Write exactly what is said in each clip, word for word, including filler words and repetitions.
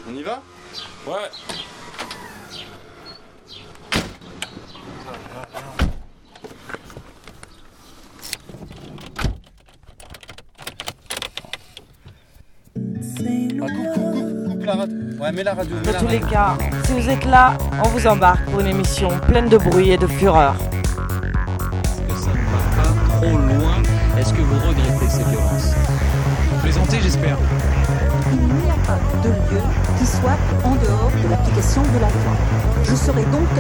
On y va? Ouais. Ah, coupe, coupe, coupe, coupe la radio. Ouais, mets la radio. Mets Dans la tous les radio. cas, si vous êtes là, on vous embarque pour une émission pleine de bruit et de fureur. Est-ce que ça ne va pas trop loin? Est-ce que vous regrettez ces violences? Vous plaisantez, j'espère. Il n'y a pas de lieu qui soit en dehors de l'application de la loi. Je serai donc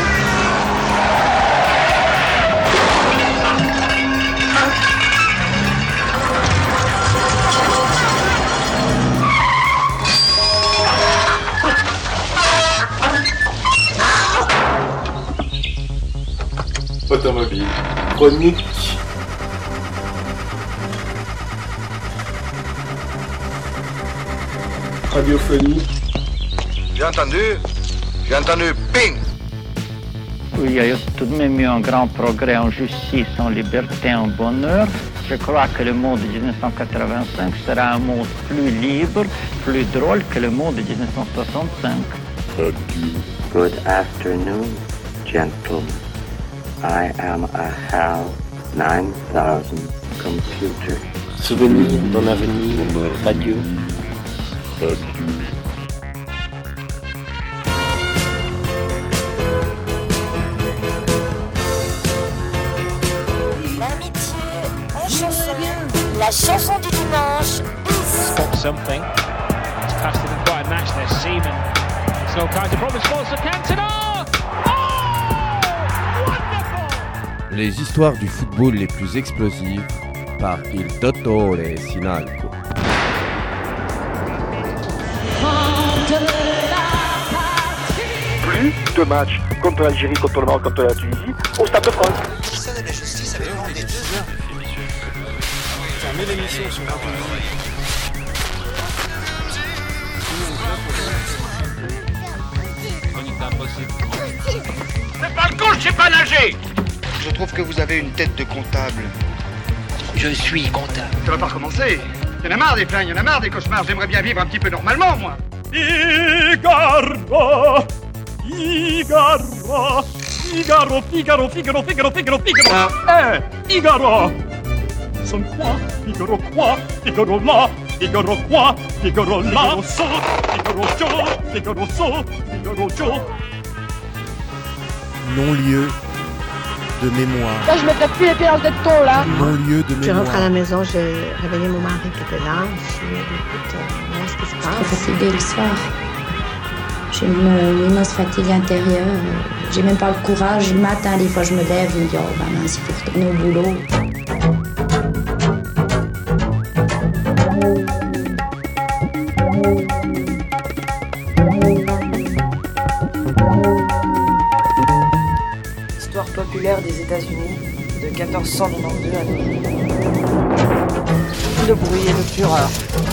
Automobile, chronique. Radiophonie. J'ai entendu, j'ai entendu ping. Oui, il y a tout de même eu un grand progrès en justice, en liberté, en bonheur. Je crois que le monde de dix-neuf cent quatre-vingt-cinq sera un monde plus libre, plus drôle que le monde de dix-neuf cent soixante-cinq. Good afternoon, gentlemen. I am a HAL nine thousand computer. Souvenir d'un avenir radieux. L'amitié en chanson. La chanson du dimanche. Spot something. It's casted in quite a match there. Seaman. It's no kind of problem. Scores for Cantona. Les histoires du football les plus explosives par Il Dottore Sinalco. Plus de matchs contre l'Algérie, contre le Maroc, contre la Tunisie au Stade de France. Ça de la justice avec vendetta. Fermez l'émission sur la C'est pas le con, je sais pas nager. Je trouve que vous avez une tête de comptable. Je suis comptable. Ça va pas recommencer. Il y en a marre des plaintes, il y en a marre des cauchemars. J'aimerais bien vivre un petit peu normalement, moi. Figaro, Figaro, Figaro, Figaro, Figaro, Figaro, Figaro, Figaro. Eh, Figaro. Son quoi? Figaro quoi? Figaro là, Figaro quoi? Figaro là. Figaro so, Figaro jo, Figaro so, Figaro jo. Non-lieu de mémoire. Là, je mettrais plus les pieds dans cette tôle, là. Non-lieu de mémoire. Je rentre à la maison, j'ai réveillé mon mari qui était là. Je lui ai dit, écoute, voilà ce qui se passe. Je suis fatiguée le soir. J'ai une, une immense fatigue intérieure. J'ai même pas le courage. Le matin, des fois, je me lève, je me dis, oh, ben mince, il faut retourner au boulot. Histoire populaire des États-Unis de quatorze cent quatre-vingt-douze à nos jours. De bruit et de fureur.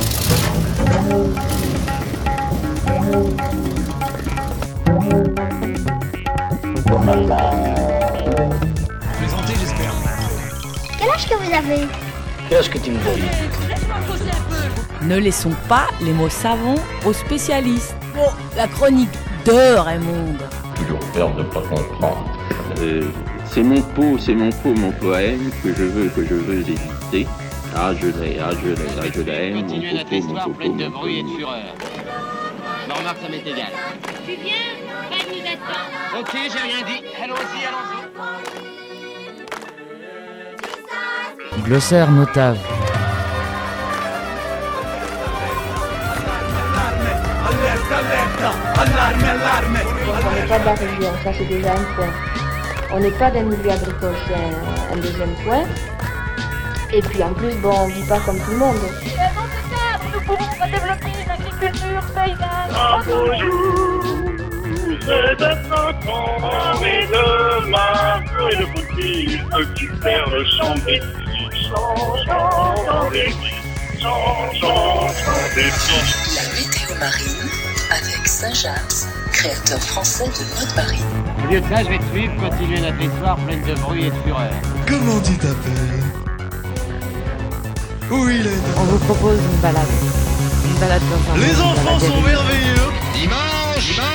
Plaisantez, j'espère. Quel âge que vous avez? Quel âge que tu me donnes? Ne laissons pas les mots savants aux spécialistes. Bon, la chronique de Raymond. Toujours peur de ne pas comprendre. Euh, c'est mon pot, c'est mon pot, mon poème que je veux, que je veux éviter. Ah, je l'ai, ah, je l'ai, ah, je l'aime. Continuez notre histoire pleine de bruit et de fureur. Je remarque, ça m'est égal. Tu viens? Fred nous attend. Ok, j'ai rien dit. Allons-y, allons-y. Glossaire notable. On n'est pas de la région, ça c'est déjà un point. On n'est pas d'un milieu agricole, c'est un, un deuxième point. Et puis en plus, bon, on ne vit pas comme tout le monde. Dans ce cadre, nous pouvons pas développer une agriculture paysanne. Un beau jour, c'est un printemps, et demain, et le petit récupère le champ des petits, changeant des petits, changeant des petits. La météo marine avec Saint-James, créateur français de mode marine. Au lieu de ça, je vais te suivre, continuer notre histoire pleine de bruit et de fureur. Comment tu t'appelles? Où il est? On vous propose une balade. Une balade dans un Les monde, enfants sont merveilleux. Dimanche, dimanche.